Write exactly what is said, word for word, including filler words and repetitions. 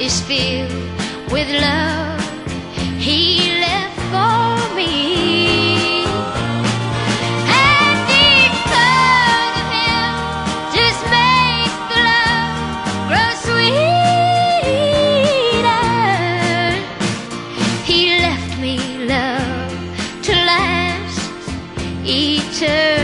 is filled with love he left for me. And because of him, just make the love grow sweeter. He left me love to last eternally.